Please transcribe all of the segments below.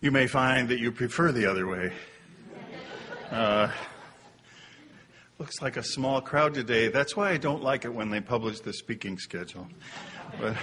You may find that you prefer the other way. Looks like a small crowd today. That's why I don't like it when they publish the speaking schedule. But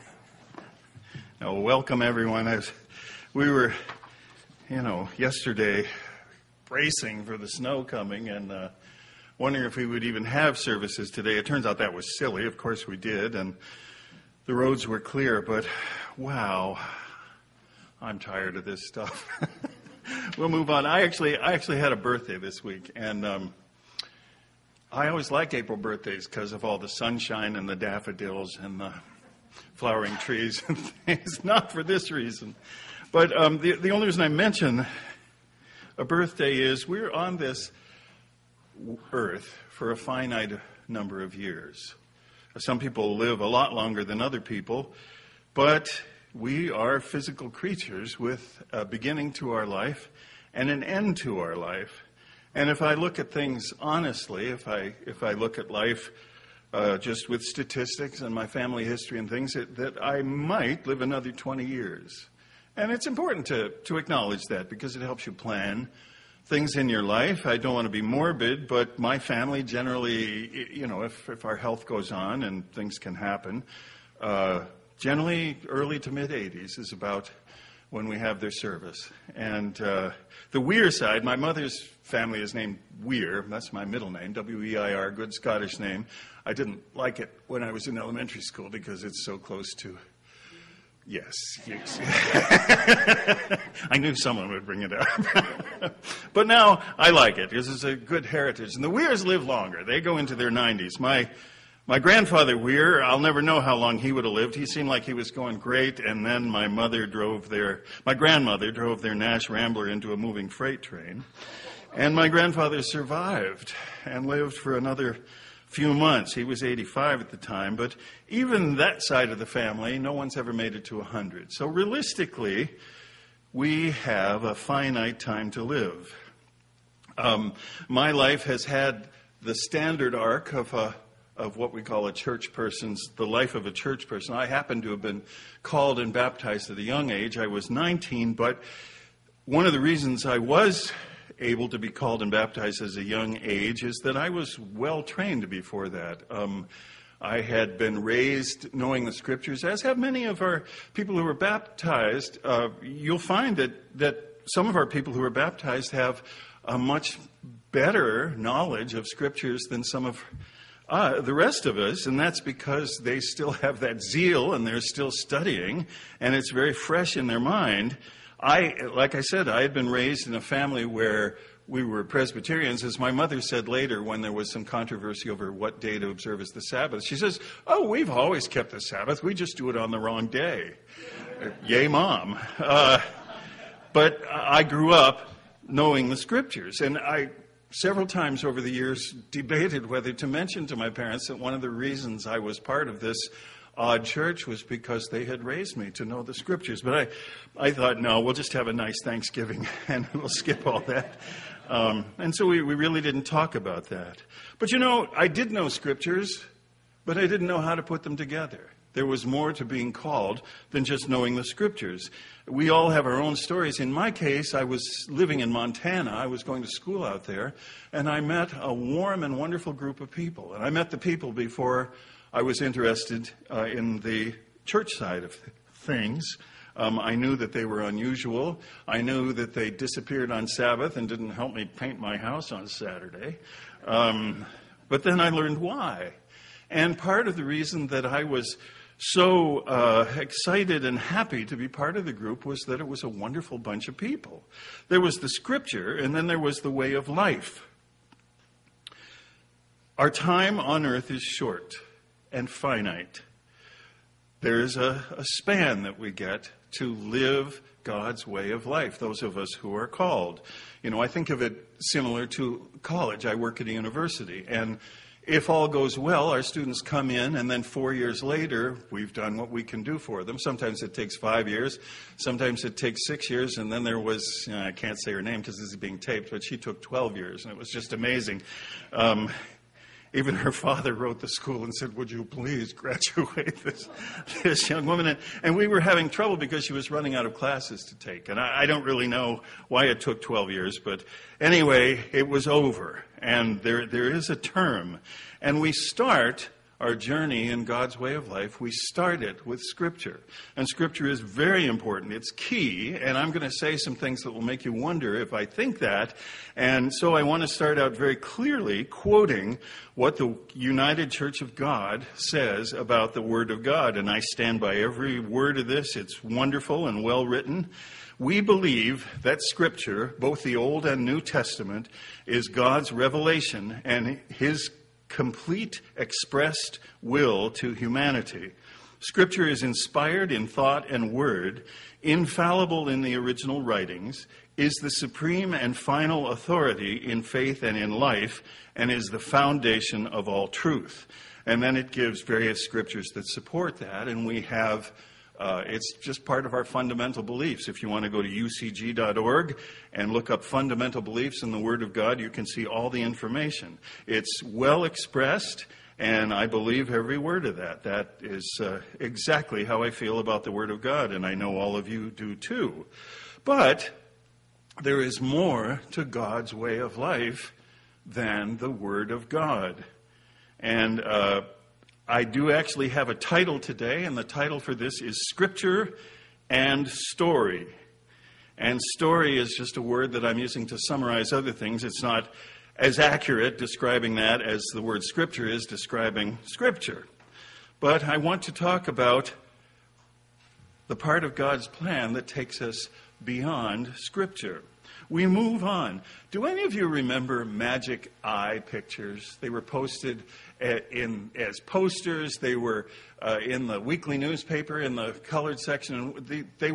welcome everyone. We were, yesterday bracing for the snow coming and wondering if we would even have services today. It turns out that was silly. Of course we did, and the roads were clear, but wow, I'm tired of this stuff. We'll move on. I actually had a birthday this week, and I always liked April birthdays because of all the sunshine and the daffodils and the flowering trees and things. Not for this reason, but the only reason I mention a birthday is we're on this earth for a finite number of years. Some people live a lot longer than other people, but we are physical creatures with a beginning to our life and an end to our life. And if I look at things honestly, if I look at life just with statistics and my family history and things, that I might live another 20 years. And it's important to acknowledge that because it helps you plan things in your life. I don't want to be morbid, but my family generally, if our health goes on and things can happen, generally early to mid-80s is about when we have their service. And the Weir side, my mother's family is named Weir. That's my middle name, W-E-I-R, good Scottish name. I didn't like it when I was in elementary school because it's so close to... Yes. I knew someone would bring it up. But now I like it because it's a good heritage. And the Weirs live longer. They go into their 90s. My grandfather Weir, I'll never know how long he would have lived. He seemed like he was going great. And then my grandmother drove their Nash Rambler into a moving freight train. And my grandfather survived and lived for another few months. He was 85 at the time, but even that side of the family, no one's ever made it to 100. So realistically, we have a finite time to live. My life has had the standard arc of what we call the life of a church person. I happen to have been called and baptized at a young age. I was 19, but one of the reasons I was able to be called and baptized as a young age is that I was well trained before that. I had been raised knowing the scriptures, as have many of our people who were baptized. You'll find that some of our people who are baptized have a much better knowledge of scriptures than some of the rest of us, and that's because they still have that zeal and they're still studying, and it's very fresh in their mind. Like I said, I had been raised in a family where we were Presbyterians. As my mother said later when there was some controversy over what day to observe as the Sabbath, she says, we've always kept the Sabbath. We just do it on the wrong day. Yay, Mom. But I grew up knowing the Scriptures, and I several times over the years debated whether to mention to my parents that one of the reasons I was part of this odd church was because they had raised me to know the Scriptures. But I thought, no, we'll just have a nice Thanksgiving and we'll skip all that. And so we really didn't talk about that. But I did know Scriptures, but I didn't know how to put them together. There was more to being called than just knowing the Scriptures. We all have our own stories. In my case, I was living in Montana. I was going to school out there, and I met a warm and wonderful group of people. And I met the people before I was interested in the church side of things. I knew that they were unusual. I knew that they disappeared on Sabbath and didn't help me paint my house on Saturday. But then I learned why. And part of the reason that I was so excited and happy to be part of the group was that it was a wonderful bunch of people. There was the Scripture, and then there was the way of life. Our time on earth is short and finite. There is a span that we get to live God's way of life, those of us who are called. I think of it similar to college. I work at a university, and if all goes well, our students come in, and then 4 years later, we've done what we can do for them. Sometimes it takes 5 years. Sometimes it takes 6 years. And then there was, I can't say her name because this is being taped, but she took 12 years, and it was just amazing. Even her father wrote the school and said, would you please graduate this young woman? And we were having trouble because she was running out of classes to take. And I don't really know why it took 12 years, but anyway, it was over. And there is a term. And we start our journey in God's way of life, we start it with Scripture. And Scripture is very important. It's key. And I'm going to say some things that will make you wonder if I think that. And so I want to start out very clearly quoting what the United Church of God says about the Word of God. And I stand by every word of this. It's wonderful and well written. We believe that Scripture, both the Old and New Testament, is God's revelation and His complete expressed will to humanity. Scripture is inspired in thought and word, infallible in the original writings, is the supreme and final authority in faith and in life, and is the foundation of all truth. And then it gives various scriptures that support that, and we have it's just part of our fundamental beliefs. If you want to go to ucg.org and look up fundamental beliefs in the Word of God, you can see all the information. It's well expressed, and I believe every word of that. That is exactly how I feel about the Word of God, and I know all of you do too. But there is more to God's way of life than the Word of God. And I do actually have a title today, and the title for this is Scripture and Story. And story is just a word that I'm using to summarize other things. It's not as accurate describing that as the word Scripture is describing Scripture. But I want to talk about the part of God's plan that takes us beyond Scripture. We move on. Do any of you remember magic eye pictures? They were posted as posters. They were in the weekly newspaper in the colored section. They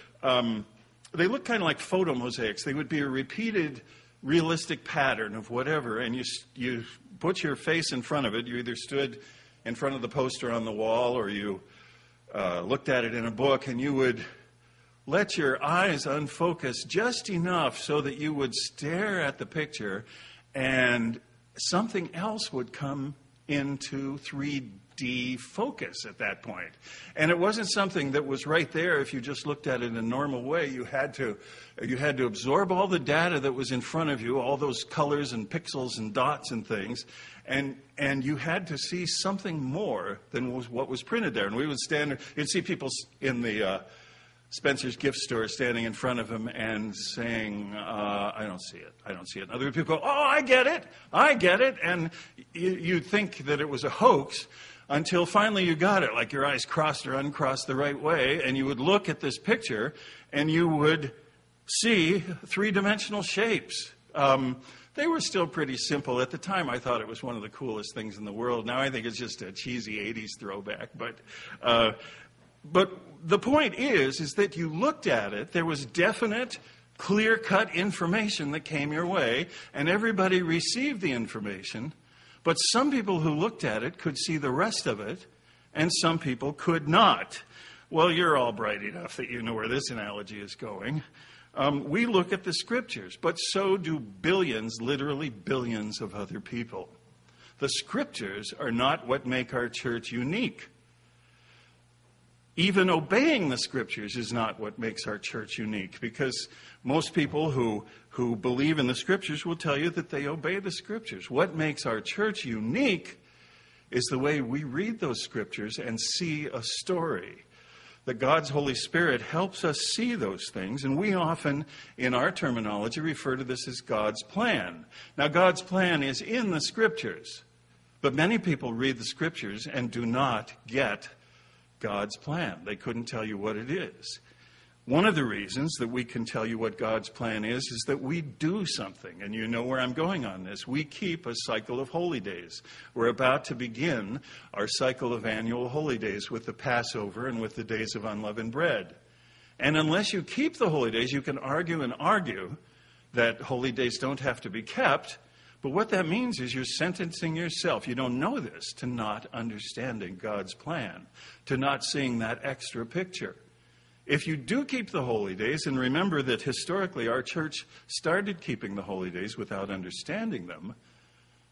looked kind of like photo mosaics. They would be a repeated realistic pattern of whatever, and you put your face in front of it. You either stood in front of the poster on the wall or you looked at it in a book, and you would let your eyes unfocus just enough so that you would stare at the picture and something else would come into 3D focus at that point. And it wasn't something that was right there if you just looked at it in a normal way. You had to absorb all the data that was in front of you, all those colors and pixels and dots and things, and you had to see something more than what was printed there. And we would stand, you'd see people in the Spencer's gift store standing in front of him and saying, I don't see it. And other people go, oh, I get it. And you'd think that it was a hoax until finally you got it, like your eyes crossed or uncrossed the right way, and you would look at this picture and you would see three-dimensional shapes. They were still pretty simple. At the time, I thought it was one of the coolest things in the world. Now I think it's just a cheesy 80s throwback. But the point is that you looked at it, there was definite, clear-cut information that came your way, and everybody received the information. But some people who looked at it could see the rest of it, and some people could not. Well, you're all bright enough that you know where this analogy is going. We look at the Scriptures, but so do billions, literally billions of other people. The Scriptures are not what make our church unique. Even obeying the Scriptures is not what makes our church unique, because most people who believe in the Scriptures will tell you that they obey the Scriptures. What makes our church unique is the way we read those Scriptures and see a story. That God's Holy Spirit helps us see those things, and we often, in our terminology, refer to this as God's plan. Now, God's plan is in the Scriptures, but many people read the Scriptures and do not get God's plan. They couldn't tell you what it is. One of the reasons that we can tell you what God's plan is that we do something. And you know where I'm going on this. We keep a cycle of holy days. We're about to begin our cycle of annual holy days with the Passover and with the days of unleavened bread. And unless you keep the holy days, you can argue that holy days don't have to be kept. But what that means is you're sentencing yourself, you don't know this, to not understanding God's plan, to not seeing that extra picture. If you do keep the holy days, and remember that historically our church started keeping the holy days without understanding them,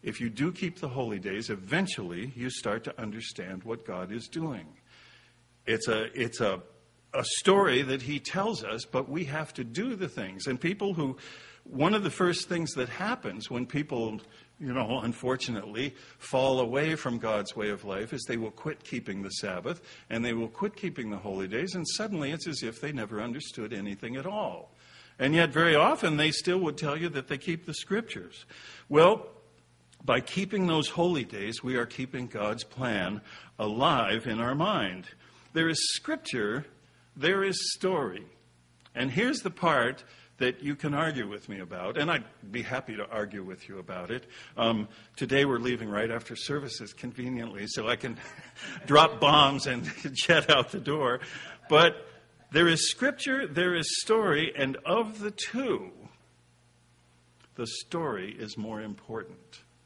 if you do keep the holy days, eventually you start to understand what God is doing. It's a story that he tells us, but we have to do the things. And one of the first things that happens when people, unfortunately fall away from God's way of life is they will quit keeping the Sabbath and they will quit keeping the holy days, and suddenly it's as if they never understood anything at all. And yet very often they still would tell you that they keep the Scriptures. Well, by keeping those holy days, we are keeping God's plan alive in our mind. There is Scripture, there is story. And here's the part that you can argue with me about, and I'd be happy to argue with you about it. Today we're leaving right after services conveniently, so I can drop bombs and jet out the door. But there is Scripture, there is story, and of the two, the story is more important.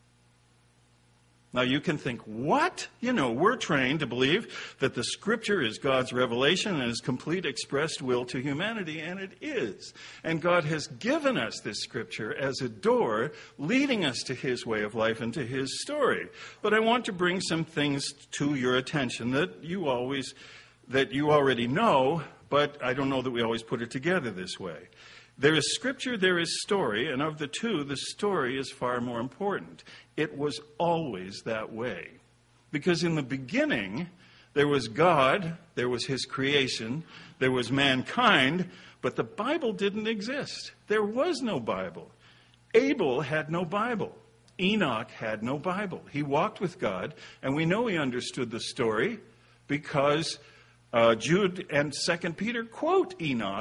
Now you can think, what? We're trained to believe that the Scripture is God's revelation and His complete expressed will to humanity, and it is. And God has given us this Scripture as a door leading us to His way of life and to His story. But I want to bring some things to your attention that you already know, but I don't know that we always put it together this way. There is Scripture, there is story, and of the two, the story is far more important. It was always that way. Because in the beginning, there was God, there was His creation, there was mankind, but the Bible didn't exist. There was no Bible. Abel had no Bible. Enoch had no Bible. He walked with God, and we know he understood the story because Jude and 2 Peter quote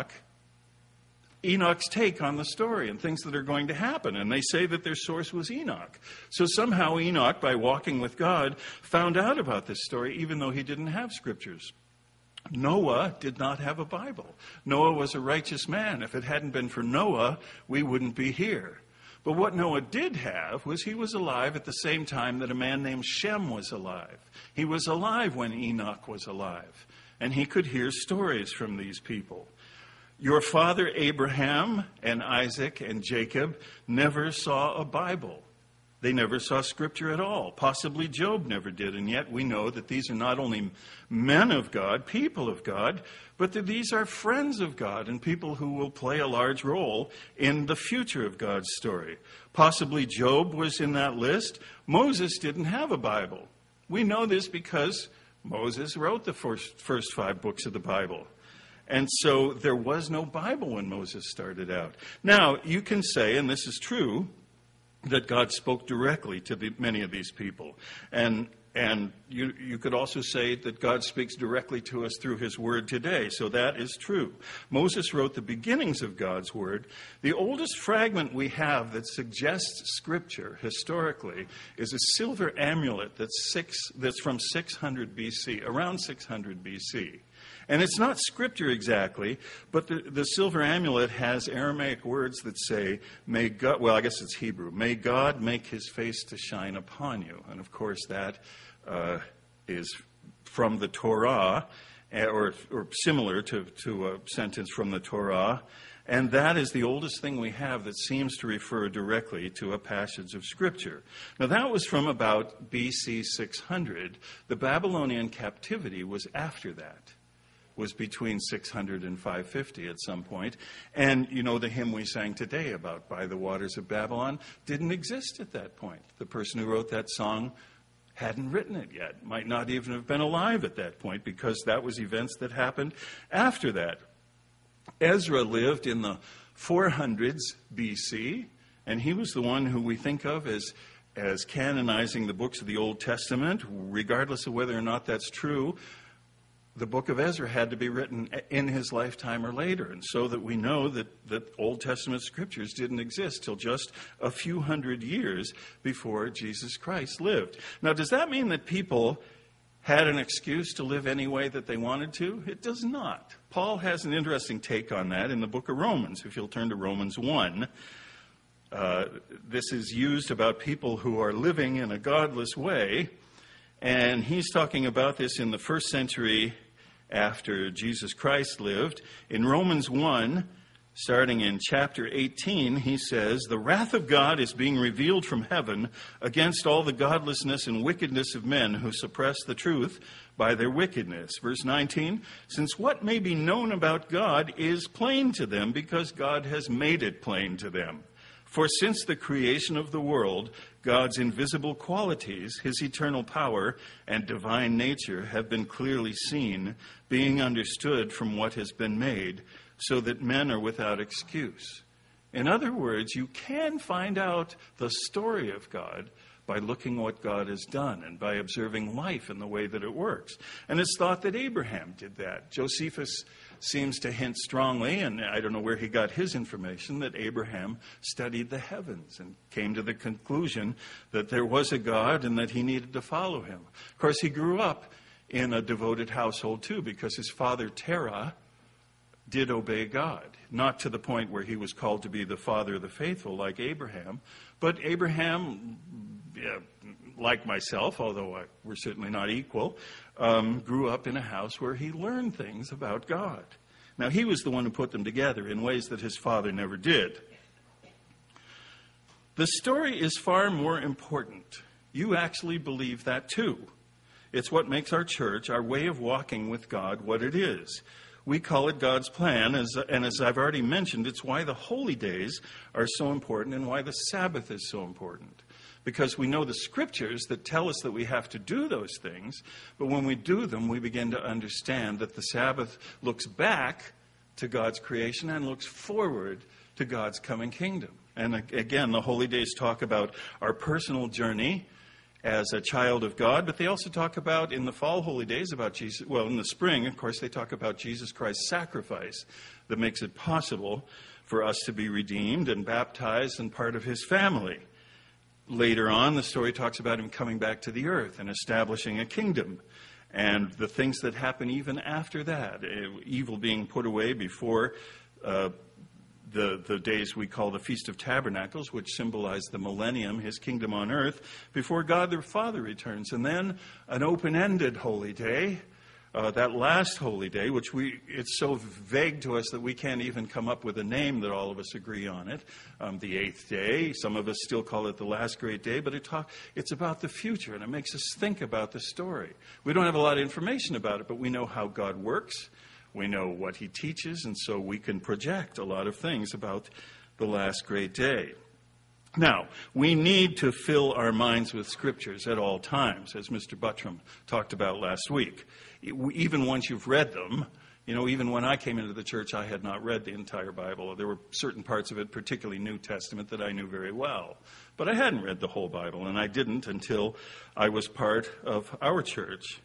Enoch's take on the story and things that are going to happen. And they say that their source was Enoch. So somehow Enoch, by walking with God, found out about this story, even though he didn't have Scriptures. Noah did not have a Bible. Noah was a righteous man. If it hadn't been for Noah, we wouldn't be here. But what Noah did have was he was alive at the same time that a man named Shem was alive. He was alive when Enoch was alive. And he could hear stories from these people. Your father Abraham and Isaac and Jacob never saw a Bible. They never saw Scripture at all. Possibly Job never did. And yet we know that these are not only men of God, people of God, but that these are friends of God and people who will play a large role in the future of God's story. Possibly Job was in that list. Moses didn't have a Bible. We know this because Moses wrote the first 5 books of the Bible. And so there was no Bible when Moses started out. Now, you can say, and this is true, that God spoke directly to many of these people. And you could also say that God speaks directly to us through His Word today. So that is true. Moses wrote the beginnings of God's Word. The oldest fragment we have that suggests Scripture historically is a silver amulet that's from 600 BC, around 600 BC. And it's not Scripture exactly, but the silver amulet has Aramaic words that say, may God, well, I guess it's Hebrew, may God make His face to shine upon you. And of course that is from the Torah, or similar to a sentence from the Torah. And that is the oldest thing we have that seems to refer directly to a passage of Scripture. Now that was from about BC 600. The Babylonian captivity was after that. Was between 600 and 550 at some point. And the hymn we sang today about By the Waters of Babylon didn't exist at that point. The person who wrote that song hadn't written it yet, might not even have been alive at that point, because that was events that happened after that. Ezra lived in the 400s BC, and he was the one who we think of as canonizing the books of the Old Testament. Regardless of whether or not that's true, the book of Ezra had to be written in his lifetime or later, and so that we know that Old Testament Scriptures didn't exist till just a few hundred years before Jesus Christ lived. Now, does that mean that people had an excuse to live any way that they wanted to? It does not. Paul has an interesting take on that in the book of Romans. If you'll turn to Romans 1, this is used about people who are living in a godless way, and he's talking about this in the first century after Jesus Christ lived. In Romans 1, Starting in chapter 18, he says, "The wrath of God is being revealed from heaven against all the godlessness and wickedness of men who suppress the truth by their wickedness." Verse 19, "Since what may be known about God is plain to them because God has made it plain to them. For since the creation of the world, God's invisible qualities, his eternal power and divine nature have been clearly seen, being understood from what has been made, so that men are without excuse." In other words, you can find out the story of God by looking what God has done and by observing life in the way that it works. And it's thought that Abraham did that. Josephus seems to hint strongly, and I don't know where he got his information, that Abraham studied the heavens and came to the conclusion that there was a God and that he needed to follow him. Of course, he grew up in a devoted household too, because his father Terah did obey God, not to the point where he was called to be the father of the faithful like Abraham, but Abraham, like myself, although we're certainly not equal, grew up in a house where he learned things about God. Now, he was the one who put them together in ways that his father never did. The story is far more important. You actually believe that too. It's what makes our church, our way of walking with God, what it is. We call it God's plan, and as I've already mentioned, it's why the holy days are so important and why the Sabbath is so important. Because we know the scriptures that tell us that we have to do those things, but when we do them, we begin to understand that the Sabbath looks back to God's creation and looks forward to God's coming kingdom. And again, the holy days talk about our personal journey as a child of God, but they also talk about, in the fall holy days, about Jesus. Well, in the spring, of course, they talk about Jesus Christ's sacrifice that makes it possible for us to be redeemed and baptized and part of his family. Later on, the story talks about him coming back to the earth and establishing a kingdom, and the things that happen even after that, evil being put away before the days we call the Feast of Tabernacles, which symbolize the millennium, his kingdom on earth, before God the Father returns. And then an open-ended holy day, that last holy day, which it's so vague to us that we can't even come up with a name that all of us agree on it. The eighth day, some of us still call it the last great day, but it's about the future, and it makes us think about the story. We don't have a lot of information about it, but we know how God works. We know what he teaches, and so we can project a lot of things about the last great day. Now, we need to fill our minds with scriptures at all times, as Mr. Buttram talked about last week. Even once you've read them, even when I came into the church, I had not read the entire Bible. There were certain parts of it, particularly New Testament, that I knew very well. But I hadn't read the whole Bible, and I didn't until I was part of our church.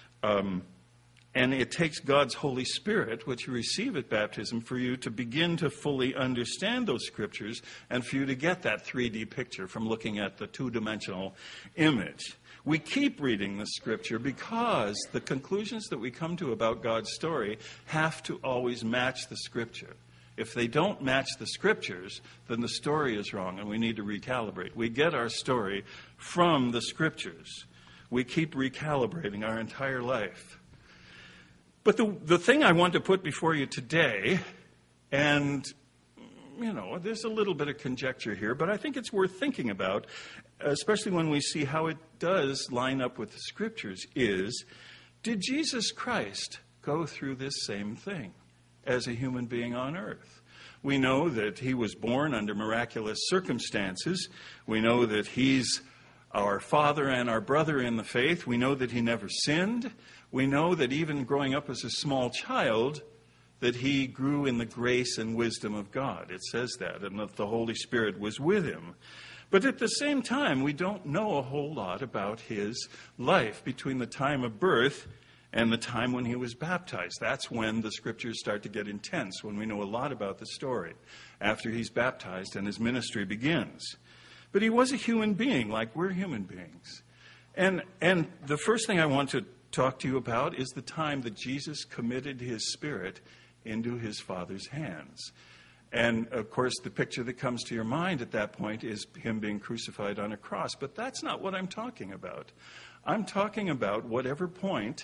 And it takes God's Holy Spirit, which you receive at baptism, for you to begin to fully understand those scriptures and for you to get that 3D picture from looking at the two-dimensional image. We keep reading the scripture because the conclusions that we come to about God's story have to always match the scripture. If they don't match the scriptures, then the story is wrong and we need to recalibrate. We get our story from the scriptures. We keep recalibrating our entire life. But the thing I want to put before you today, and, there's a little bit of conjecture here, but I think it's worth thinking about, especially when we see how it does line up with the scriptures, is, did Jesus Christ go through this same thing as a human being on earth? We know that he was born under miraculous circumstances. We know that he's our father and our brother in the faith. We know that he never sinned. We know that even growing up as a small child, that he grew in the grace and wisdom of God. It says that, and that the Holy Spirit was with him. But at the same time, we don't know a whole lot about his life between the time of birth and the time when he was baptized. That's when the scriptures start to get intense, when we know a lot about the story, after he's baptized and his ministry begins. But he was a human being, like we're human beings. And the first thing I want to talk to you about is the time that Jesus committed his spirit into his Father's hands. And, of course, the picture that comes to your mind at that point is him being crucified on a cross. But that's not what I'm talking about. I'm talking about whatever point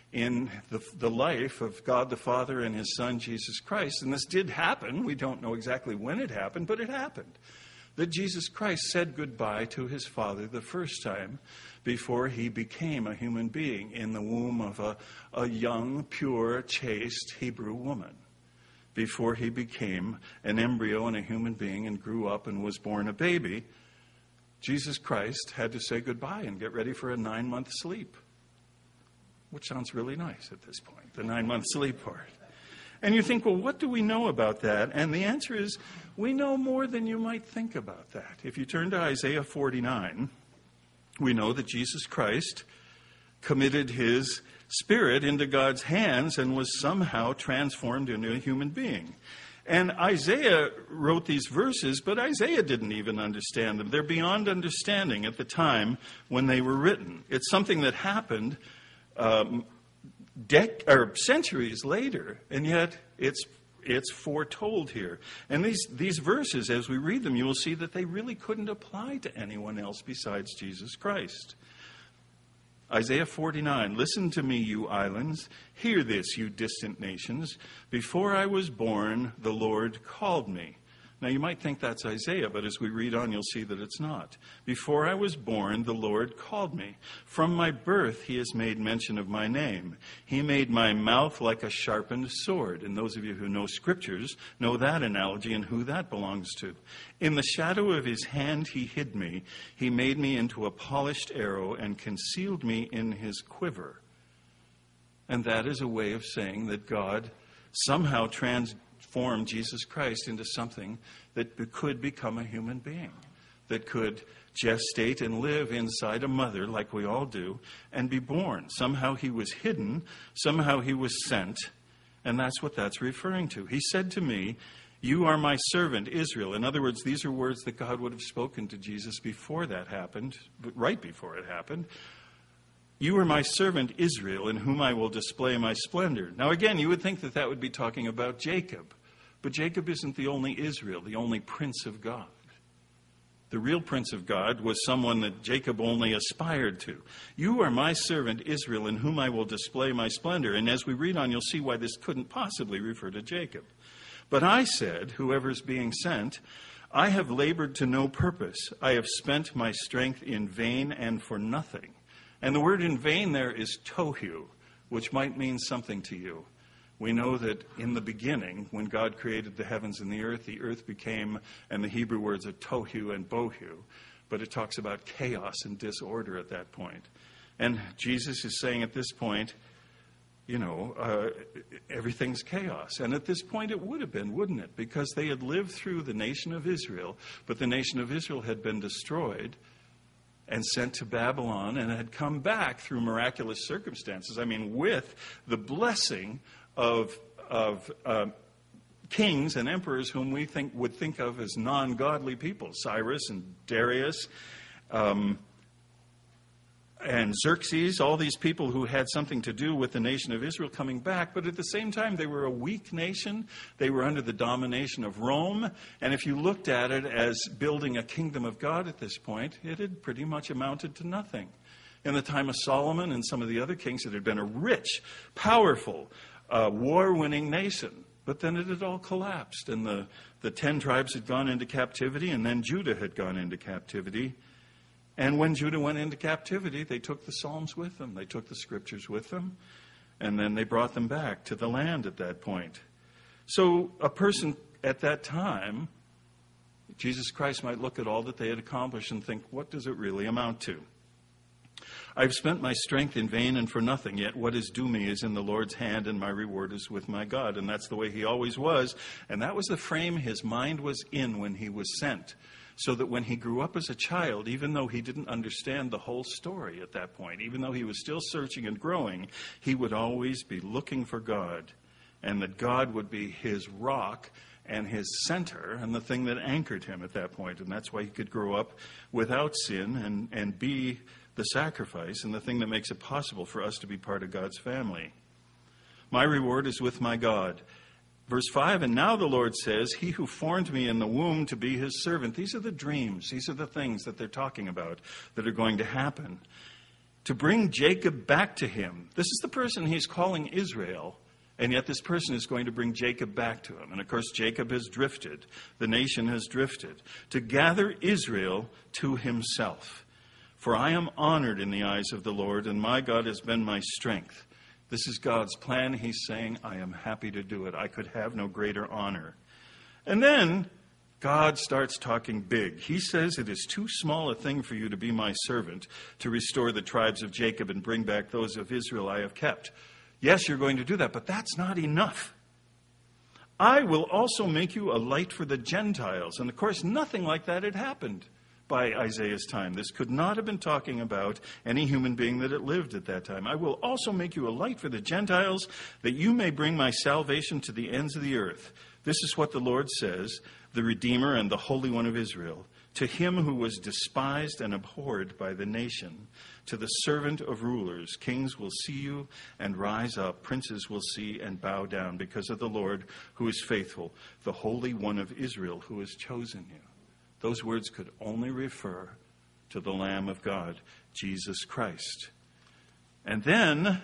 in the life of God the Father and his Son, Jesus Christ. And this did happen. We don't know exactly when it happened, but it happened. That Jesus Christ said goodbye to his Father the first time before he became a human being in the womb of a young, pure, chaste Hebrew woman. Before he became an embryo and a human being and grew up and was born a baby, Jesus Christ had to say goodbye and get ready for a 9-month sleep. Which sounds really nice at this point, the 9-month sleep part. And you think, well, what do we know about that? And the answer is, we know more than you might think about that. If you turn to Isaiah 49, we know that Jesus Christ committed his spirit into God's hands and was somehow transformed into a human being. And Isaiah wrote these verses, but Isaiah didn't even understand them. They're beyond understanding at the time when they were written. It's something that happened centuries later, and yet it's foretold here. And these verses, as we read them, you will see that they really couldn't apply to anyone else besides Jesus Christ. Isaiah 49, listen to me, you islands. Hear this, you distant nations. Before I was born, the Lord called me. Now, you might think that's Isaiah, but as we read on, you'll see that it's not. Before I was born, the Lord called me. From my birth, he has made mention of my name. He made my mouth like a sharpened sword. And those of you who know scriptures know that analogy and who that belongs to. In the shadow of his hand, he hid me. He made me into a polished arrow and concealed me in his quiver. And that is a way of saying that God somehow transformed Jesus Christ into something that could become a human being, that could gestate and live inside a mother like we all do and be born. Somehow he was hidden, somehow he was sent, and that's what that's referring to. He said to me, you are my servant, Israel. In other words, these are words that God would have spoken to Jesus before that happened, but right before it happened. You are my servant, Israel, in whom I will display my splendor. Now again, you would think that that would be talking about Jacob. But Jacob isn't the only Israel, the only prince of God. The real prince of God was someone that Jacob only aspired to. You are my servant, Israel, in whom I will display my splendor. And as we read on, you'll see why this couldn't possibly refer to Jacob. But I said, whoever's being sent, I have labored to no purpose. I have spent my strength in vain and for nothing. And the word in vain there is tohu, which might mean something to you. We know that in the beginning, when God created the heavens and the earth became, and the Hebrew words are tohu and bohu, but it talks about chaos and disorder at that point. And Jesus is saying at this point, everything's chaos. And at this point it would have been, wouldn't it? Because they had lived through the nation of Israel, but the nation of Israel had been destroyed and sent to Babylon and had come back through miraculous circumstances. I mean, with the blessing of kings and emperors whom we would think of as non-godly people, Cyrus and Darius and Xerxes, all these people who had something to do with the nation of Israel coming back, but at the same time they were a weak nation. They were under the domination of Rome, and if you looked at it as building a kingdom of God at this point, it had pretty much amounted to nothing. In the time of Solomon and some of the other kings, it had been a rich, powerful, war-winning nation. But then it had all collapsed, and the 10 tribes had gone into captivity, and then Judah had gone into captivity. And when Judah went into captivity, they took the Psalms with them. They took the Scriptures with them, and then they brought them back to the land at that point. So a person at that time, Jesus Christ might look at all that they had accomplished and think, what does it really amount to? I've spent my strength in vain and for nothing, yet what is due me is in the Lord's hand, and my reward is with my God. And that's the way he always was. And that was the frame his mind was in when he was sent. So that when he grew up as a child, even though he didn't understand the whole story at that point, even though he was still searching and growing, he would always be looking for God. And that God would be his rock and his center and the thing that anchored him at that point. And that's why he could grow up without sin and be the sacrifice and the thing that makes it possible for us to be part of God's family. My reward is with my God. Verse 5, and now the Lord says, he who formed me in the womb to be his servant. These are the dreams. These are the things that they're talking about that are going to happen. to bring Jacob back to him. This is the person he's calling Israel, and yet this person is going to bring Jacob back to him. And of course, Jacob has drifted. The nation has drifted. To gather Israel to himself. For I am honored in the eyes of the Lord, and my God has been my strength. This is God's plan. He's saying, I am happy to do it. I could have no greater honor. And then God starts talking big. He says, it is too small a thing for you to be my servant, to restore the tribes of Jacob and bring back those of Israel I have kept. Yes, you're going to do that, but that's not enough. I will also make you a light for the Gentiles. And of course, nothing like that had happened by Isaiah's time. This could not have been talking about any human being that had lived at that time. I will also make you a light for the Gentiles, that you may bring my salvation to the ends of the earth. This is what the Lord says, the Redeemer and the Holy One of Israel. To him who was despised and abhorred by the nation, to the servant of rulers, kings will see you and rise up, princes will see and bow down because of the Lord who is faithful, the Holy One of Israel who has chosen you. Those words could only refer to the Lamb of God, Jesus Christ. And then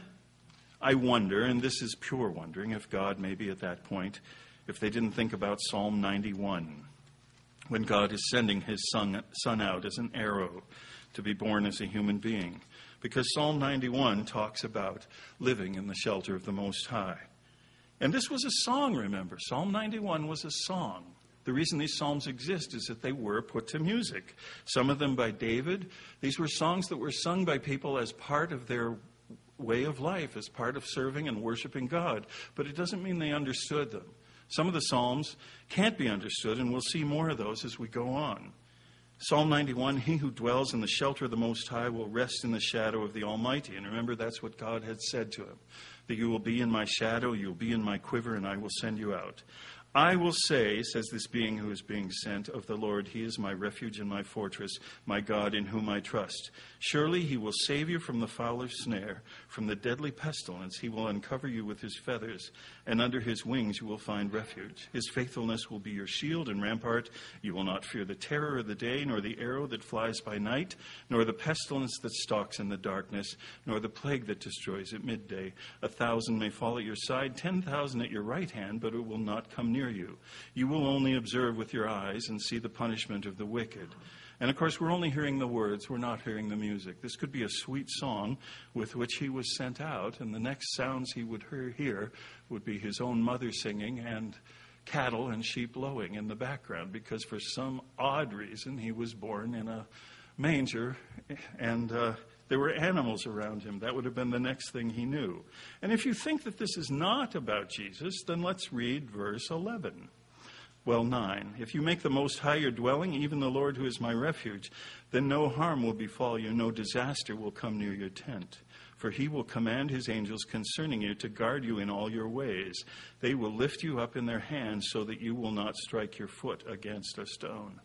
I wonder, and this is pure wondering, if God maybe at that point, if they didn't think about Psalm 91, when God is sending his son out as an arrow to be born as a human being. Because Psalm 91 talks about living in the shelter of the Most High. And this was a song, remember. Psalm 91 was a song. The reason these psalms exist is that they were put to music. Some of them by David. These were songs that were sung by people as part of their way of life, as part of serving and worshiping God. But it doesn't mean they understood them. Some of the psalms can't be understood, and we'll see more of those as we go on. Psalm 91, he who dwells in the shelter of the Most High will rest in the shadow of the Almighty. And remember, that's what God had said to him, that you will be in my shadow, you will be in my quiver, and I will send you out. I will say, says this being who is being sent, of the Lord, he is my refuge and my fortress, my God in whom I trust. Surely he will save you from the fowler's snare, from the deadly pestilence. He will uncover you with his feathers, and under his wings you will find refuge. His faithfulness will be your shield and rampart. You will not fear the terror of the day, nor the arrow that flies by night, nor the pestilence that stalks in the darkness, nor the plague that destroys at midday. 1,000 may fall at your side, 10,000 at your right hand, but it will not come near you. You will only observe with your eyes and see the punishment of the wicked. And of course, we're only hearing the words, we're not hearing the music. This could be a sweet song with which he was sent out, and the next sounds he would hear would be his own mother singing and cattle and sheep lowing in the background, because for some odd reason he was born in a manger and there were animals around him. That would have been the next thing he knew. And if you think that this is not about Jesus, then let's read verse 11. Well, 9. If you make the Most High your dwelling, even the Lord who is my refuge, then no harm will befall you, no disaster will come near your tent. For he will command his angels concerning you to guard you in all your ways. They will lift you up in their hands so that you will not strike your foot against a stone.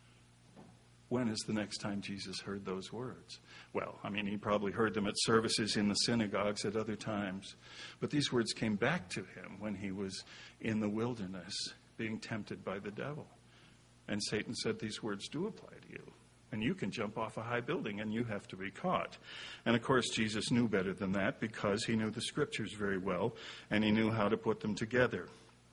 When is the next time Jesus heard those words? Well, he probably heard them at services in the synagogues at other times. But these words came back to him when he was in the wilderness being tempted by the devil. And Satan said, these words do apply to you. And you can jump off a high building and you have to be caught. And of course, Jesus knew better than that because he knew the scriptures very well and he knew how to put them together.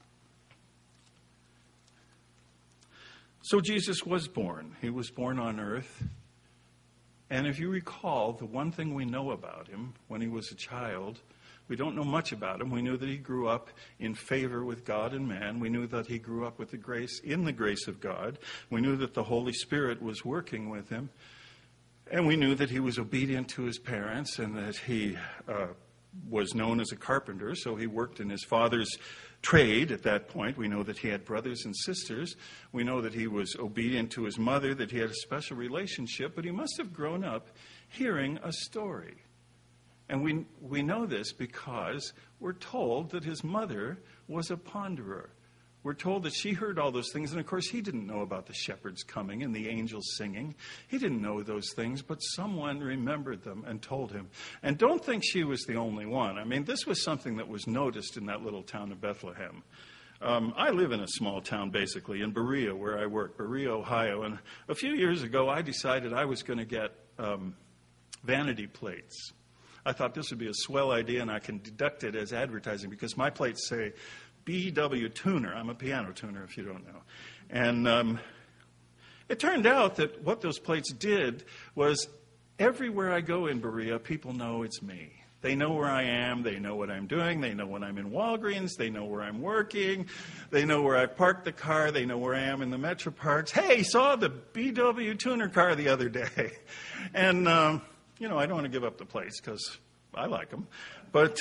So Jesus was born. He was born on earth. And if you recall, the one thing we know about him when he was a child, we don't know much about him. We knew that he grew up in favor with God and man. We knew that he grew up with the grace of God. We knew that the Holy Spirit was working with him. And we knew that he was obedient to his parents and that he was known as a carpenter, so he worked in his father's trade at that point. We know that he had brothers and sisters. We know that he was obedient to his mother, that he had a special relationship, but he must have grown up hearing a story. And we know this because we're told that his mother was a ponderer. We're told that she heard all those things, and of course he didn't know about the shepherds coming and the angels singing. He didn't know those things, but someone remembered them and told him. And don't think she was the only one. This was something that was noticed in that little town of Bethlehem. I live in a small town, basically, in Berea, where I work, Berea, Ohio. And a few years ago, I decided I was going to get vanity plates. I thought this would be a swell idea, and I can deduct it as advertising because my plates say BW Tuner. I'm a piano tuner, if you don't know. And it turned out that what those plates did was everywhere I go in Berea, people know it's me. They know where I am. They know what I'm doing. They know when I'm in Walgreens. They know where I'm working. They know where I parked the car. They know where I am in the Metro Parks. Hey, saw the BW Tuner car the other day. And, I don't want to give up the plates because I like them. But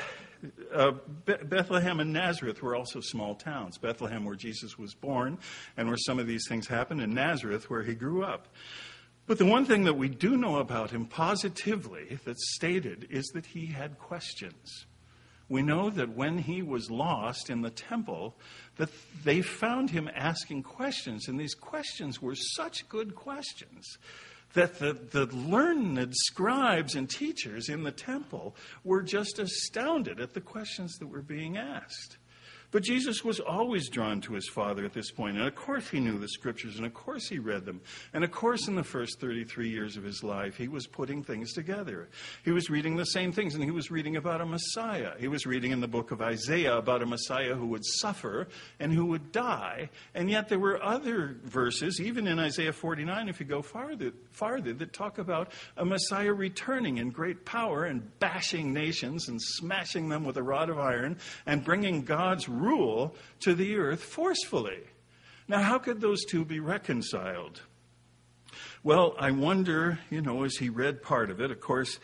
Bethlehem and Nazareth were also small towns. Bethlehem, where Jesus was born and where some of these things happened, and Nazareth, where he grew up. But the one thing that we do know about him positively that's stated is that he had questions. We know that when he was lost in the temple, that they found him asking questions, and these questions were such good questions that the learned scribes and teachers in the temple were just astounded at the questions that were being asked. But Jesus was always drawn to his Father at this point. And of course he knew the Scriptures, and of course he read them. And of course in the first 33 years of his life, he was putting things together. He was reading the same things, and he was reading about a Messiah. He was reading in the book of Isaiah about a Messiah who would suffer and who would die. And yet there were other verses, even in Isaiah 49, if you go farther, that talk about a Messiah returning in great power and bashing nations and smashing them with a rod of iron and bringing God's rule to the earth forcefully. Now, how could those two be reconciled? Well, I wonder, as he read part of it, of course,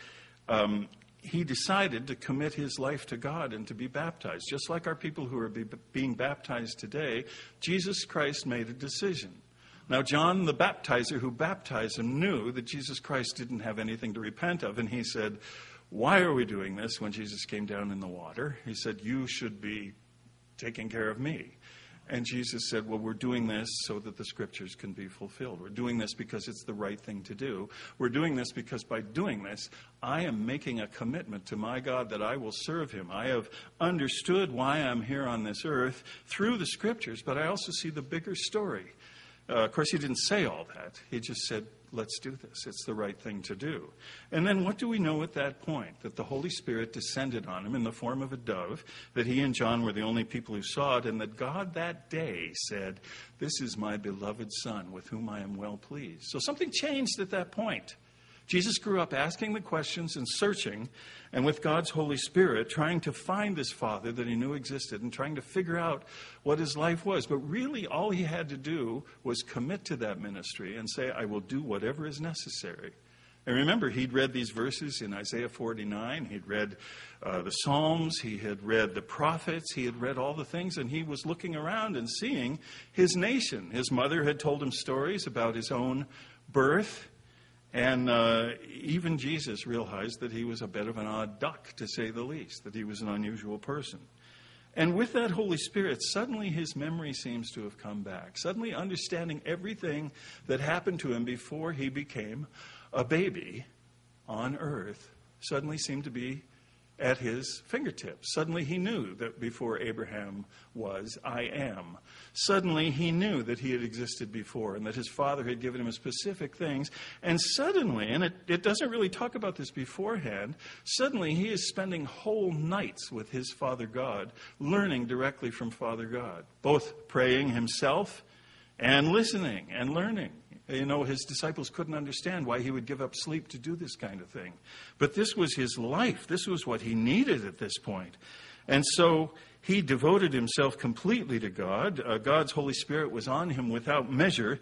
he decided to commit his life to God and to be baptized. Just like our people who are being baptized today, Jesus Christ made a decision. Now, John the baptizer who baptized him knew that Jesus Christ didn't have anything to repent of, and he said, "Why are we doing this?" When Jesus came down in the water, he said, "You should be taking care of me." And Jesus said, "Well, we're doing this so that the Scriptures can be fulfilled. We're doing this because it's the right thing to do. We're doing this because by doing this, I am making a commitment to my God that I will serve him. I have understood why I'm here on this earth through the Scriptures, but I also see the bigger story." Of course, he didn't say all that. He just said, let's do this. It's the right thing to do. And then what do we know at that point? That the Holy Spirit descended on him in the form of a dove, that he and John were the only people who saw it, and that God that day said, "This is my beloved Son, with whom I am well pleased." So something changed at that point. Jesus grew up asking the questions and searching, and with God's Holy Spirit, trying to find this Father that he knew existed and trying to figure out what his life was. But really, all he had to do was commit to that ministry and say, "I will do whatever is necessary." And remember, he'd read these verses in Isaiah 49. He'd read the Psalms. He had read the prophets. He had read all the things, and he was looking around and seeing his nation. His mother had told him stories about his own birth. And even Jesus realized that he was a bit of an odd duck, to say the least, that he was an unusual person. And with that Holy Spirit, suddenly his memory seems to have come back. Suddenly understanding everything that happened to him before he became a baby on earth suddenly seemed to be at his fingertips. Suddenly he knew that before Abraham was, I am. Suddenly he knew that he had existed before and that his Father had given him specific things. And suddenly, and it doesn't really talk about this beforehand, suddenly he is spending whole nights with his Father God, learning directly from Father God, both praying himself and listening and learning. His disciples couldn't understand why he would give up sleep to do this kind of thing. But this was his life. This was what he needed at this point. And so he devoted himself completely to God. God's Holy Spirit was on him without measure.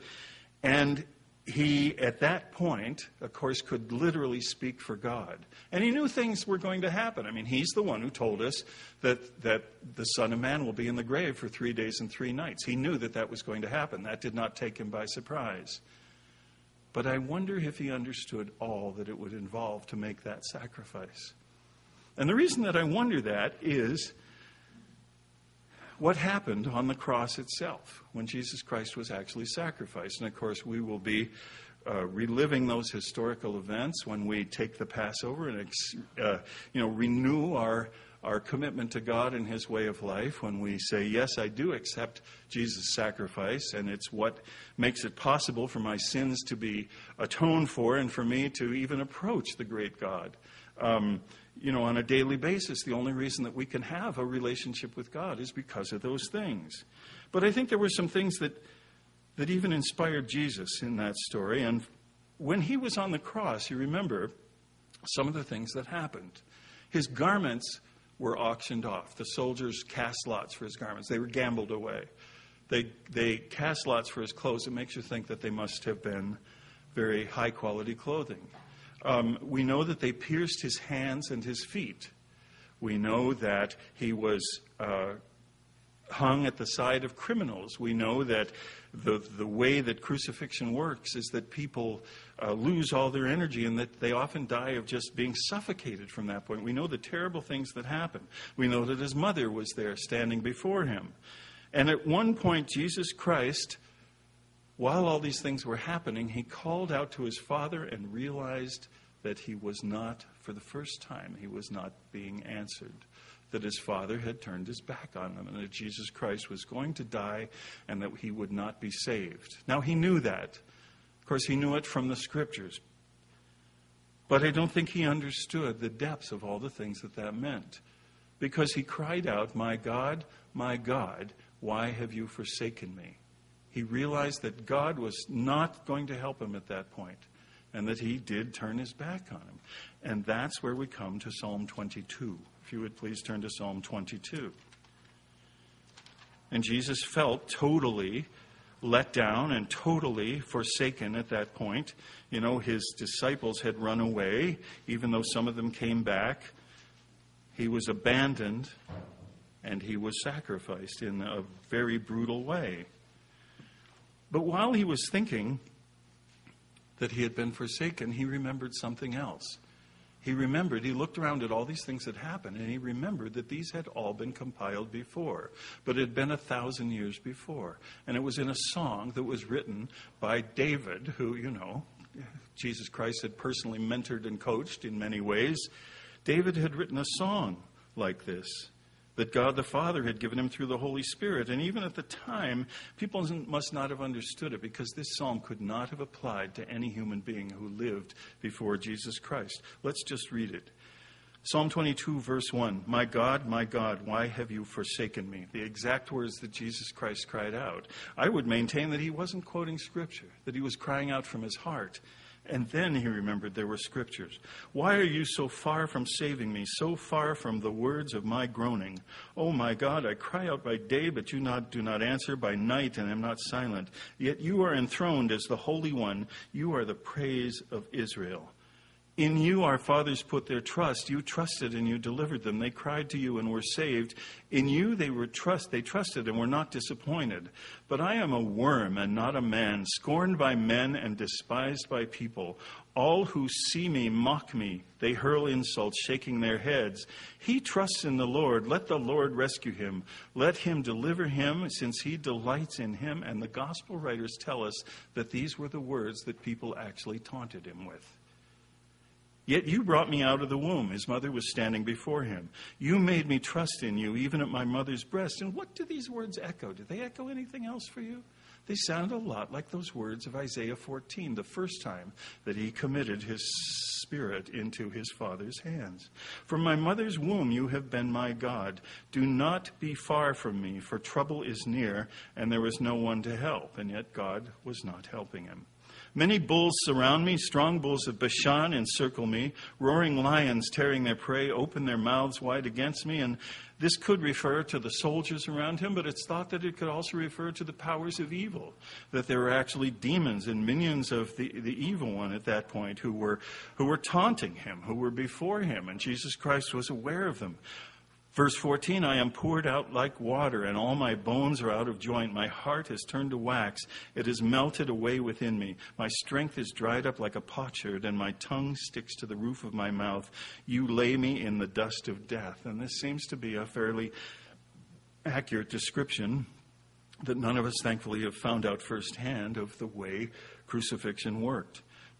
And he, at that point, of course, could literally speak for God. And he knew things were going to happen. I mean, he's the one who told us that the Son of Man will be in the grave for 3 days and 3 nights. He knew that was going to happen. That did not take him by surprise. But I wonder if he understood all that it would involve to make that sacrifice. And the reason that I wonder that is what happened on the cross itself when Jesus Christ was actually sacrificed. And of course, we will be reliving those historical events when we take the Passover and renew our our commitment to God and his way of life, when we say, yes, I do accept Jesus' sacrifice, and it's what makes it possible for my sins to be atoned for and for me to even approach the great God. On a daily basis, the only reason that we can have a relationship with God is because of those things. But I think there were some things that even inspired Jesus in that story. And when he was on the cross, you remember some of the things that happened. His garments were auctioned off. The soldiers cast lots for his garments. They were gambled away. They cast lots for his clothes. It makes you think that they must have been very high-quality clothing. We know that they pierced his hands and his feet. We know that he was hung at the side of criminals. We know that the way that crucifixion works is that people lose all their energy and that they often die of just being suffocated from that point. We know the terrible things that happen. We know that his mother was there standing before him. And at one point, Jesus Christ, while all these things were happening, he called out to his Father and realized that he was not, for the first time, he was not being answered. That his Father had turned his back on him, and that Jesus Christ was going to die and that he would not be saved. Now, he knew that. Of course, he knew it from the Scriptures. But I don't think he understood the depths of all the things that meant. Because he cried out, my God, why have you forsaken me? He realized that God was not going to help him at that point, and that he did turn his back on him. And that's where we come to Psalm 22. If you would please turn to Psalm 22. And Jesus felt totally let down and totally forsaken at that point. His disciples had run away, even though some of them came back. He was abandoned, and he was sacrificed in a very brutal way. But while he was thinking that he had been forsaken, he remembered something else. He looked around at all these things that happened, and he remembered that these had all been compiled before, but it had been 1,000 years before. And it was in a song that was written by David, who, Jesus Christ had personally mentored and coached in many ways. David had written a song like this, that God the Father had given him through the Holy Spirit. And even at the time, people must not have understood it, because this psalm could not have applied to any human being who lived before Jesus Christ. Let's just read it. Psalm 22, verse 1, my God, why have you forsaken me? The exact words that Jesus Christ cried out. I would maintain that he wasn't quoting Scripture, that he was crying out from his heart. And then he remembered there were Scriptures. Why are you so far from saving me, so far from the words of my groaning? Oh, my God, I cry out by day, but you do not answer, by night, and am not silent. Yet you are enthroned as the Holy One. You are the praise of Israel. In you our fathers put their trust. You trusted and you delivered them. They cried to you and were saved. In you they trusted and were not disappointed. But I am a worm and not a man, scorned by men and despised by people. All who see me mock me. They hurl insults, shaking their heads. He trusts in the Lord. Let the Lord rescue him. Let him deliver him, since he delights in him. And the gospel writers tell us that these were the words that people actually taunted him with. Yet you brought me out of the womb. His mother was standing before him. You made me trust in you, even at my mother's breast. And what do these words echo? Do they echo anything else for you? They sound a lot like those words of Isaiah 14, the first time that he committed his spirit into his Father's hands. From my mother's womb you have been my God. Do not be far from me, for trouble is near, and there is no one to help. And yet God was not helping him. Many bulls surround me, strong bulls of Bashan encircle me, roaring lions tearing their prey, open their mouths wide against me. And this could refer to the soldiers around him, but it's thought that it could also refer to the powers of evil, that there were actually demons and minions of the evil one at that point who were taunting him, who were before him, and Jesus Christ was aware of them. Verse 14, I am poured out like water, and all my bones are out of joint. My heart has turned to wax. It has melted away within me. My strength is dried up like a potsherd, and my tongue sticks to the roof of my mouth. You lay me in the dust of death. And this seems to be a fairly accurate description that none of us, thankfully, have found out firsthand of the way crucifixion worked.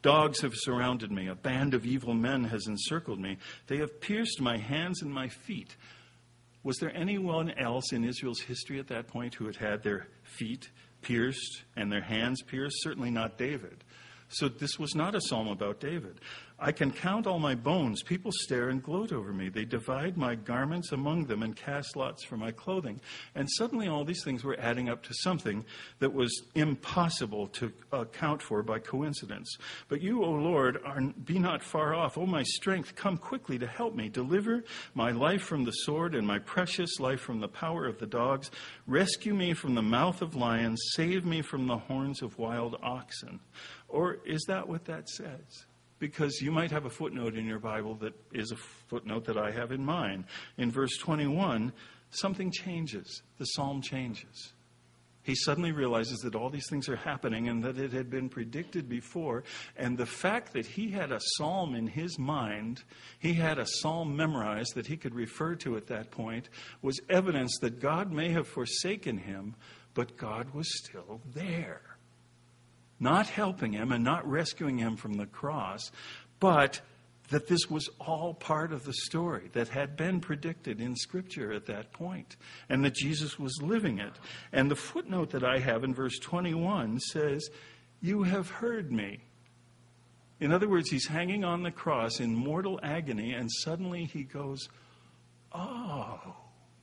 Dogs have surrounded me. A band of evil men has encircled me. They have pierced my hands and my feet. Was there anyone else in Israel's history at that point who had had their feet pierced and their hands pierced? Certainly not David. So this was not a psalm about David. I can count all my bones. People stare and gloat over me. They divide my garments among them and cast lots for my clothing. And suddenly all these things were adding up to something that was impossible to account for by coincidence. But you, O Lord, be not far off. O my strength, come quickly to help me. Deliver my life from the sword and my precious life from the power of the dogs. Rescue me from the mouth of lions. Save me from the horns of wild oxen. Or is that what that says? Because you might have a footnote in your Bible that is a footnote that I have in mine. In verse 21, something changes. The psalm changes. He suddenly realizes that all these things are happening and that it had been predicted before. And the fact that he had a psalm in his mind, he had a psalm memorized that he could refer to at that point, was evidence that God may have forsaken him, but God was still there. Not helping him and not rescuing him from the cross, but that this was all part of the story that had been predicted in Scripture at that point, and that Jesus was living it. And the footnote that I have in verse 21 says, "You have heard me." In other words, he's hanging on the cross in mortal agony, and suddenly he goes, "Oh."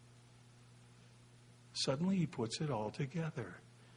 Suddenly he puts it all together.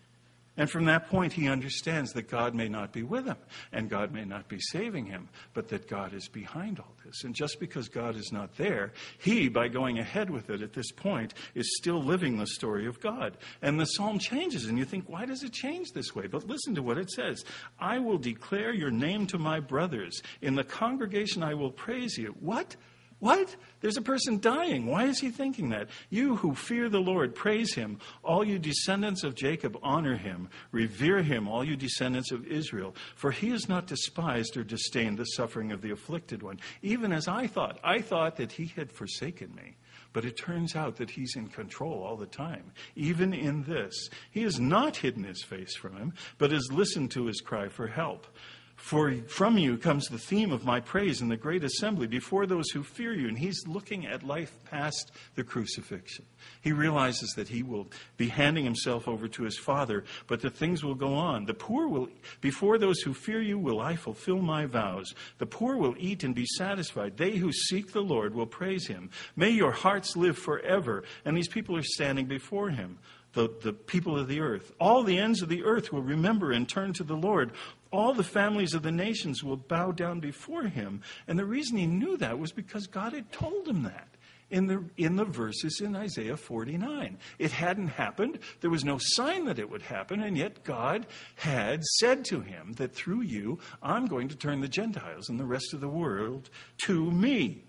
And from that point, he understands that God may not be with him, and God may not be saving him, but that God is behind all this. And just because God is not there, he, by going ahead with it at this point, is still living the story of God. And the psalm changes, and you think, why does it change this way? But listen to what it says. I will declare your name to my brothers. In the congregation I will praise you. What? What? There's a person dying. Why is he thinking that? You who fear the Lord, praise him. All you descendants of Jacob, honor him. Revere him, all you descendants of Israel. For he has not despised or disdained the suffering of the afflicted one. Even as I thought that he had forsaken me. But it turns out that he's in control all the time. Even in this, he has not hidden his face from him, but has listened to his cry for help. For from you comes the theme of my praise in the great assembly before those who fear you. And he's looking at life past the crucifixion. He realizes that he will be handing himself over to his Father, but that things will go on. The poor will, before those who fear you, will I fulfill my vows. The poor will eat and be satisfied. They who seek the Lord will praise him. May your hearts live forever. And these people are standing before him. The people of the earth. All the ends of the earth will remember and turn to the Lord. All the families of the nations will bow down before him. And the reason he knew that was because God had told him that in the verses in Isaiah 49. It hadn't happened. There was no sign that it would happen. And yet God had said to him that through you, I'm going to turn the Gentiles and the rest of the world to me.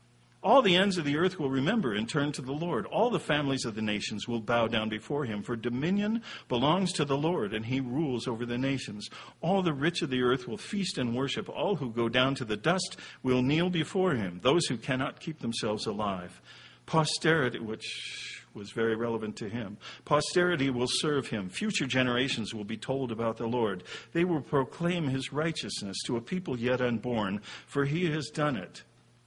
All the ends of the earth will remember and turn to the Lord. All the families of the nations will bow down before him. For dominion belongs to the Lord, and he rules over the nations. All the rich of the earth will feast and worship. All who go down to the dust will kneel before him, those who cannot keep themselves alive. Posterity, which was very relevant to him. Posterity will serve him. Future generations will be told about the Lord. They will proclaim his righteousness to a people yet unborn, for he has done it.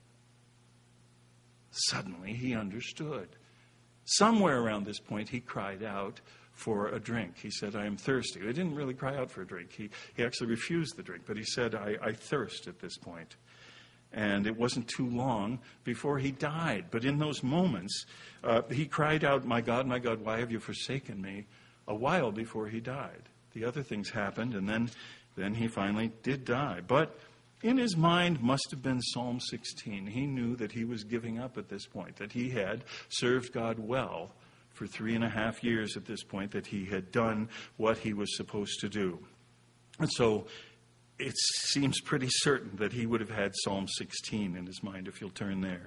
Suddenly he understood. Somewhere around this point he cried out for a drink. He said, I am thirsty. He didn't really cry out for a drink. He actually refused the drink, but he said, I thirst at this point. And it wasn't too long before he died. But in those moments, he cried out, my God, why have you forsaken me? A while before he died. The other things happened, and then he finally did die. But in his mind must have been Psalm 16. He knew that he was giving up at this point, that he had served God well for 3.5 years at this point, that he had done what he was supposed to do. And so it seems pretty certain that he would have had Psalm 16 in his mind, if you'll turn there.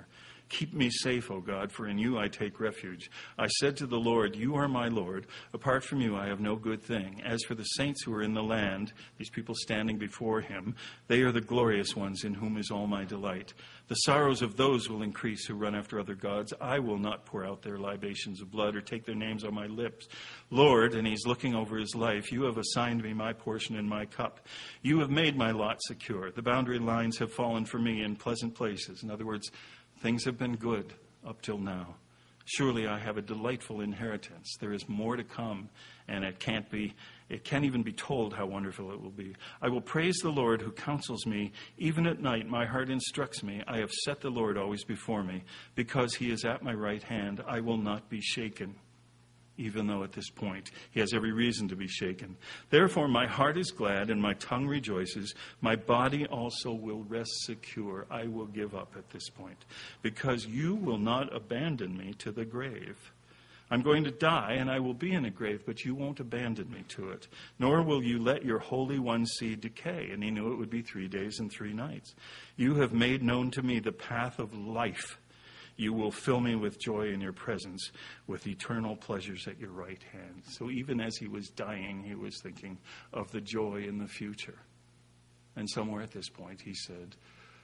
Keep me safe, O God, for in you I take refuge. I said to the Lord, you are my Lord. Apart from you I have no good thing. As for the saints who are in the land, these people standing before him, they are the glorious ones in whom is all my delight. The sorrows of those will increase who run after other gods. I will not pour out their libations of blood or take their names on my lips. Lord, and he's looking over his life, you have assigned me my portion in my cup. You have made my lot secure. The boundary lines have fallen for me in pleasant places. In other words, things have been good up till now. Surely I have a delightful inheritance. There is more to come, and it can't even be told how wonderful it will be. I will praise the Lord who counsels me. Even at night my heart instructs me. I have set the Lord always before me. Because he is at my right hand, I will not be shaken. Even though at this point he has every reason to be shaken. Therefore my heart is glad and my tongue rejoices. My body also will rest secure. I will give up at this point. Because you will not abandon me to the grave. I'm going to die and I will be in a grave, but you won't abandon me to it. Nor will you let your Holy One see decay. And he knew it would be 3 days and 3 nights. You have made known to me the path of life. You will fill me with joy in your presence, with eternal pleasures at your right hand. So even as he was dying, he was thinking of the joy in the future. And somewhere at this point he said,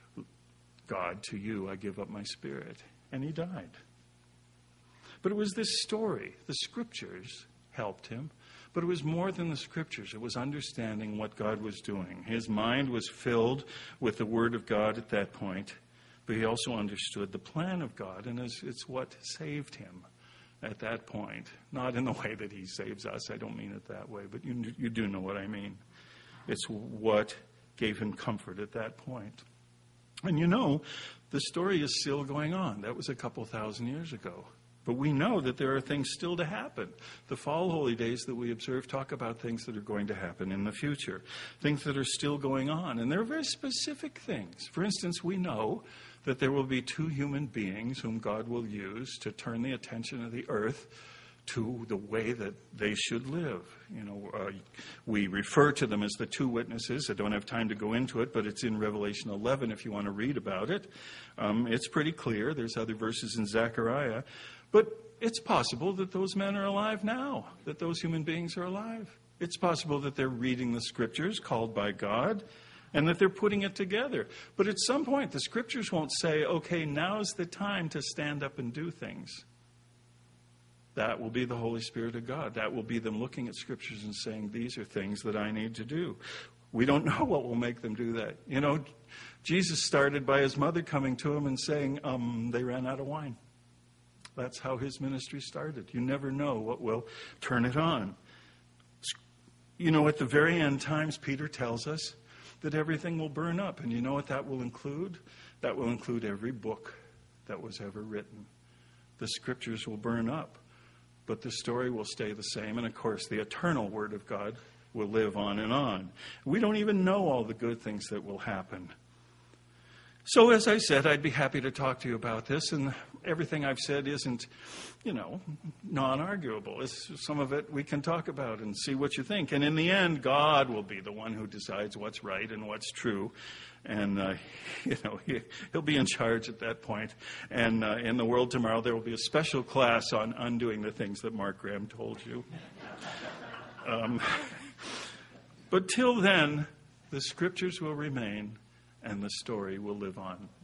God, to you I give up my spirit. And he died. But it was this story, the scriptures helped him. But it was more than the scriptures. It was understanding what God was doing. His mind was filled with the word of God at that point. But he also understood the plan of God, and it's what saved him at that point. Not in the way that he saves us. I don't mean it that way, but you do know what I mean. It's what gave him comfort at that point. And you know, the story is still going on. That was a couple thousand years ago. But we know that there are things still to happen. The fall holy days that we observe talk about things that are going to happen in the future. Things that are still going on. And they're very specific things. For instance, we know that there will be 2 human beings whom God will use to turn the attention of the earth to the way that they should live. We refer to them as the 2 witnesses. I don't have time to go into it, but it's in Revelation 11 if you want to read about it. It's pretty clear. There's other verses in Zechariah. But it's possible that those men are alive now, that those human beings are alive. It's possible that they're reading the scriptures called by God, and that they're putting it together. But at some point, the scriptures won't say, okay, now's the time to stand up and do things. That will be the Holy Spirit of God. That will be them looking at scriptures and saying, these are things that I need to do. We don't know what will make them do that. Jesus started by his mother coming to him and saying, they ran out of wine. That's how his ministry started. You never know what will turn it on. At the very end times, Peter tells us that everything will burn up. And you know what that will include? That will include every book that was ever written. The scriptures will burn up, but the story will stay the same. And of course, the eternal word of God will live on and on. We don't even know all the good things that will happen. So as I said, I'd be happy to talk to you about this. And everything I've said isn't, non-arguable. Some of it we can talk about and see what you think. And in the end, God will be the one who decides what's right and what's true. And, he'll be in charge at that point. And in the world tomorrow, there will be a special class on undoing the things that Mark Graham told you. But till then, the scriptures will remain and the story will live on.